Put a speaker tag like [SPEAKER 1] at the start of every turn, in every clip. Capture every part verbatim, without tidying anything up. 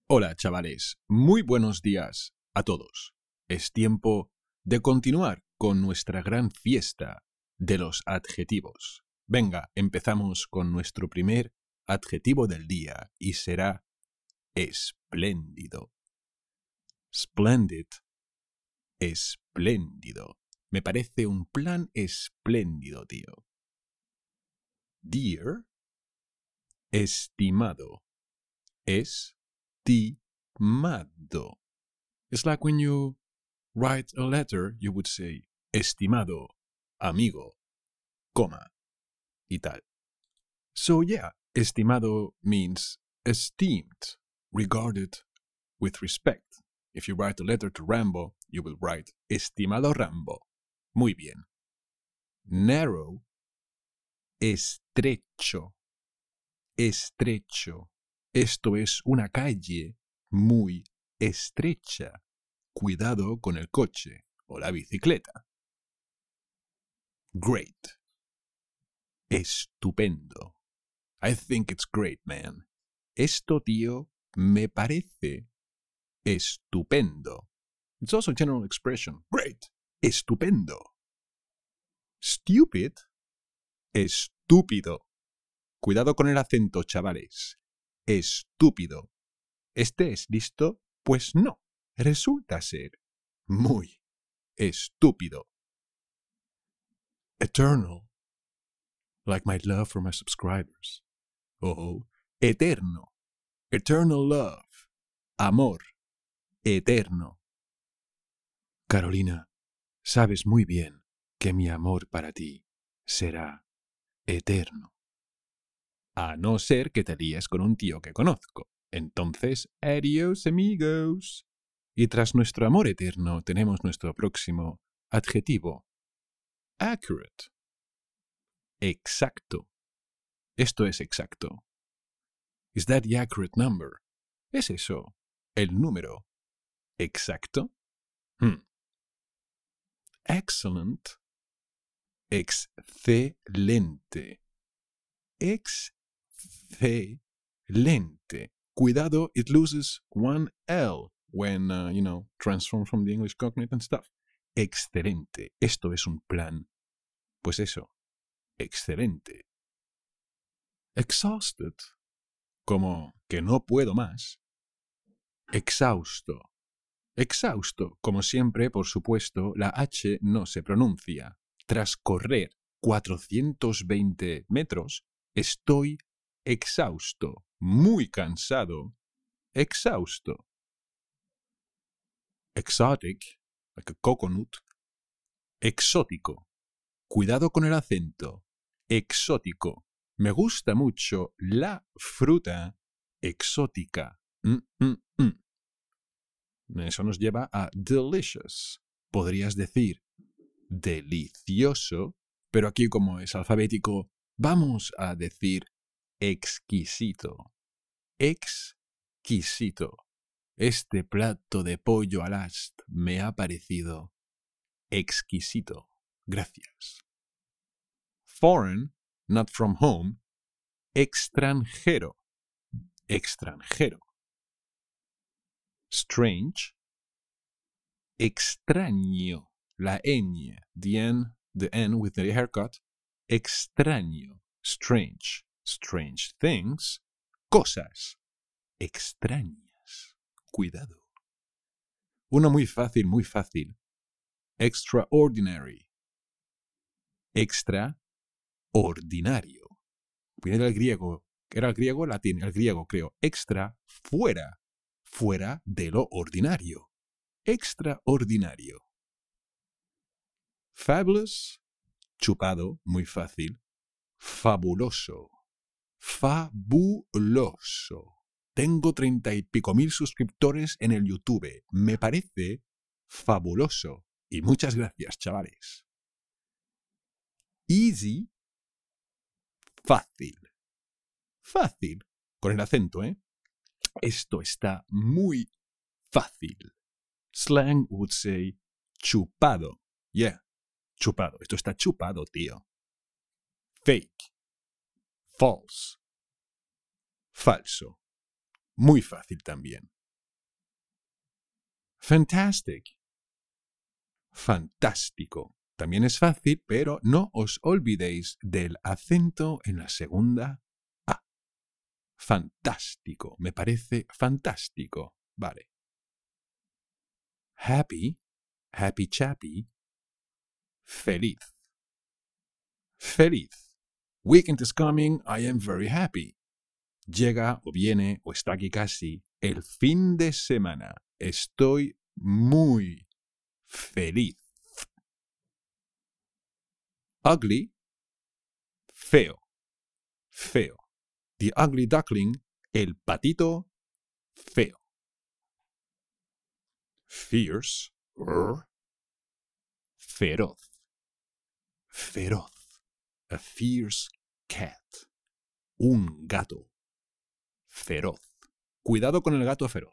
[SPEAKER 1] Hola, chavales. Muy buenos días a todos. Es tiempo de continuar con nuestra gran fiesta de los adjetivos. Venga, empezamos con nuestro primer adjetivo del día y será espléndido. Splendid. Espléndido. Me parece un plan espléndido, tío. Dear. Estimado. Estimado. It's like when you write a letter, you would say, estimado, amigo, coma, y tal. So yeah, estimado means esteemed, regarded with respect. If you write a letter to Rambo, you will write, estimado Rambo. Muy bien. Narrow, estrecho, estrecho. Esto es una calle muy estrecha. Cuidado con el coche o la bicicleta. Great. Estupendo. I think it's great, man. Esto, tío, me parece estupendo. It's also a general expression. Great. Estupendo. Stupid. Estúpido. Cuidado con el acento, chavales. Estúpido. ¿Este es listo? Pues no. Resulta ser muy estúpido. Eternal. Like my love for my subscribers. Oh, eterno. Eternal love. Amor. Eterno. Carolina, sabes muy bien que mi amor para ti será eterno. A no ser que te líes con un tío que conozco. Entonces, adiós, amigos. Y tras nuestro amor eterno tenemos nuestro próximo adjetivo. Accurate. Exacto. Esto es exacto. Is that the accurate number? ¿Es eso el número exacto? Hmm. Excellent. Excelente. Excelente. Cuidado, it loses one L when, uh, you know, transformed from the English cognate and stuff. Excelente. Esto es un plan. Pues eso. Excelente. Exhausted. Como que no puedo más. Exhausto. Exhausto. Como siempre, por supuesto, la H no se pronuncia. Tras correr cuatrocientos veinte metros, estoy exhausto, muy cansado, exhausto. Exotic, like a coconut. Exótico. Cuidado con el acento. Exótico. Me gusta mucho la fruta exótica. Mm, mm, mm. Eso nos lleva a delicious. Podrías decir delicioso, pero aquí como es alfabético, vamos a decir exquisito. Exquisito. Este plato de pollo al ast me ha parecido exquisito. Gracias. Foreign, not from home. Extranjero. Extranjero. Strange. Extraño. La ñ, the n, the n with the haircut. Extraño. Strange. Strange things. Cosas extrañas. Cuidado. Uno muy fácil, muy fácil. Extraordinary. Extraordinario. Viene del griego. ¿Era el griego o latín? El griego, creo. Extra, fuera. Fuera de lo ordinario. Extraordinario. Fabulous. Chupado, muy fácil. Fabuloso. Fabuloso. Tengo treinta y pico mil suscriptores en el YouTube. Me parece fabuloso. Y muchas gracias, chavales. Easy. Fácil. Fácil. Con el acento, ¿eh? Esto está muy fácil. Slang would say chupado. Yeah, chupado. Esto está chupado, tío. Fake. False. Falso. Muy fácil también. Fantastic. Fantástico. También es fácil, pero no os olvidéis del acento en la segunda A. Fantástico. Me parece fantástico. Vale. Happy. Happy chappy. Feliz. Feliz. Weekend is coming. I am very happy. Llega o viene o está aquí casi el fin de semana. Estoy muy feliz. Ugly. Feo. Feo. The ugly duckling. El patito feo. Fierce. Rrr. Feroz. Feroz. A fierce cat. Un gato. Feroz. Cuidado con el gato feroz.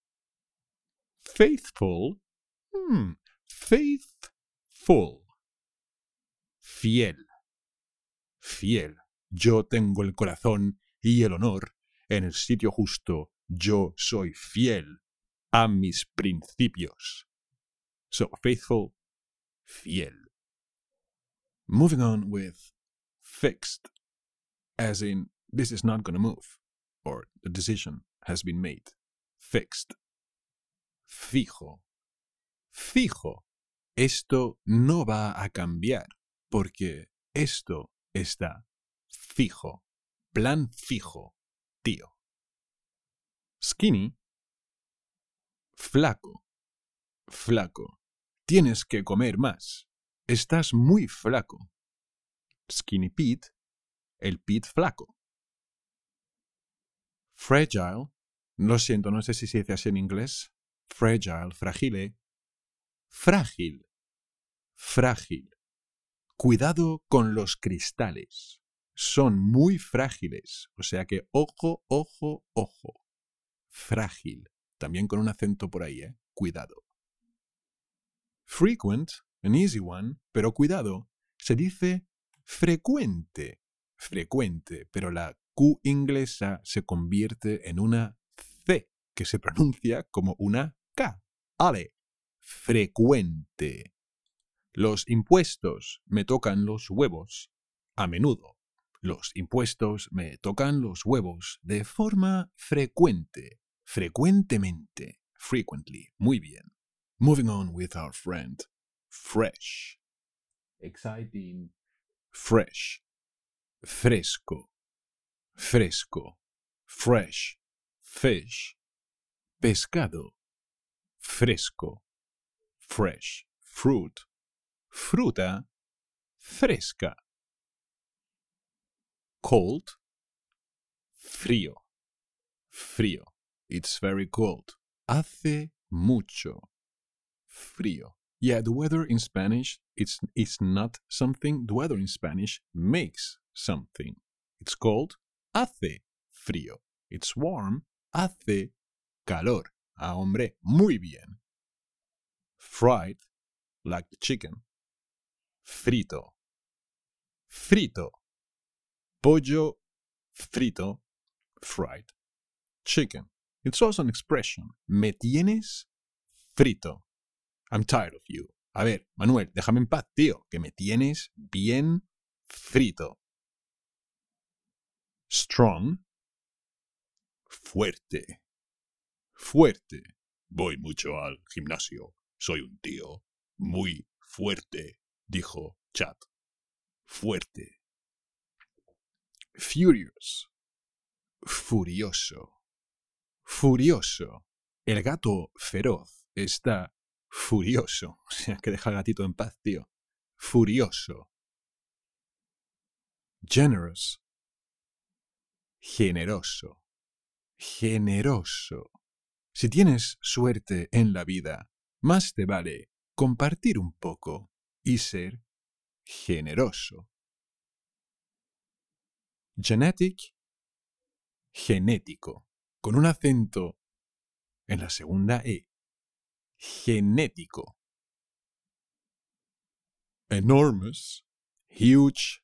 [SPEAKER 1] Faithful. Hmm. Faithful. Fiel. Fiel. Yo tengo el corazón y el honor en el sitio justo. Yo soy fiel a mis principios. So, faithful, fiel. Moving on with fixed, as in this is not going to move, or the decision has been made. Fixed. Fijo. Fijo. Esto no va a cambiar, porque esto está fijo. Plan fijo, tío. Skinny. Flaco. Flaco. Tienes que comer más. Estás muy flaco. Skinny Pete. El Pete flaco. Fragile. Lo siento, no sé si se dice así en inglés. Fragile, fragile. Frágil. Frágil. Cuidado con los cristales. Son muy frágiles. O sea que ojo, ojo, ojo. Frágil. También con un acento por ahí, ¿eh? Cuidado. Frequent, an easy one, pero cuidado, se dice frecuente. Frecuente, pero la Q inglesa se convierte en una C, que se pronuncia como una K. Ale. Frecuente. Los impuestos me tocan los huevos a menudo. Los impuestos me tocan los huevos de forma frecuente. Frecuentemente. Frequently. Muy bien. Moving on with our friend. Fresh. Exciting. Fresh. Fresco. Fresco. Fresh. Fish. Pescado. Fresco. Fresh. Fruit. Fruta. Fresca. Cold. Frío. Frío. It's very cold. Hace mucho frío. Yeah, the weather in Spanish, it's, it's not something. The weather in Spanish makes something. It's cold. Hace frío. It's warm. Hace calor. Ah, hombre, muy bien. Fried, like the chicken. Frito. Frito. Pollo frito. Fried. Chicken. It's also an expression. Me tienes frito. I'm tired of you. A ver, Manuel, déjame en paz, tío, que me tienes bien frito. Strong. Fuerte. Fuerte. Voy mucho al gimnasio. Soy un tío muy fuerte, dijo Chad. Fuerte. Furious. Furioso. Furioso. El gato feroz está furioso. O sea, que deja al gatito en paz, tío. Furioso. Generous. Generoso. Generoso. Si tienes suerte en la vida, más te vale compartir un poco y ser generoso. Genetic. Genético. Con un acento en la segunda E. Genético. Enormous. Huge.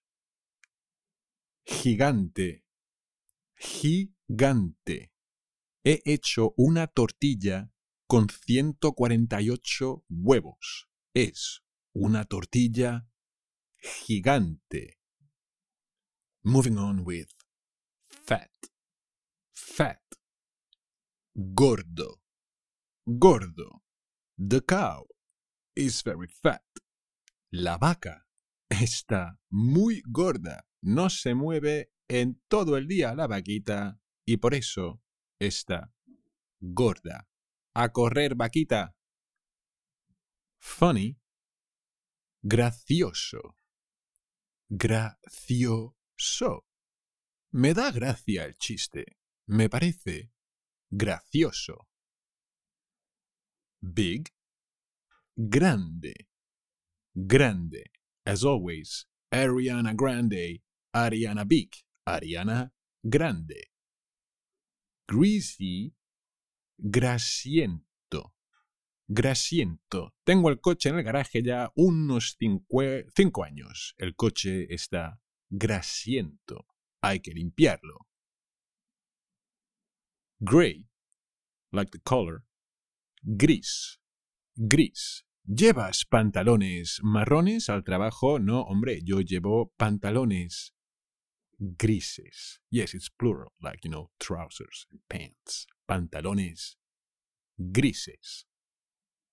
[SPEAKER 1] Gigante. Gigante. He hecho una tortilla con ciento cuarenta y ocho huevos. Es una tortilla gigante. Moving on with fat. Fat. Gordo. Gordo. The cow is very fat. La vaca está muy gorda. No se mueve en todo el día la vaquita y por eso está gorda. A correr, vaquita. Funny. Gracioso. Gracioso. Me da gracia el chiste. Me parece gracioso. Big. Grande. Grande. As always, Ariana Grande, Ariana Big, Ariana Grande. Greasy. Grasiento. Grasiento. Tengo el coche en el garaje ya unos cinco, cinco años. El coche está grasiento. Hay que limpiarlo. Gray, like the color. Gris. Gris. ¿Llevas pantalones marrones al trabajo? No, hombre, yo llevo pantalones grises. Yes, it's plural, like, you know, trousers and pants. Pantalones grises.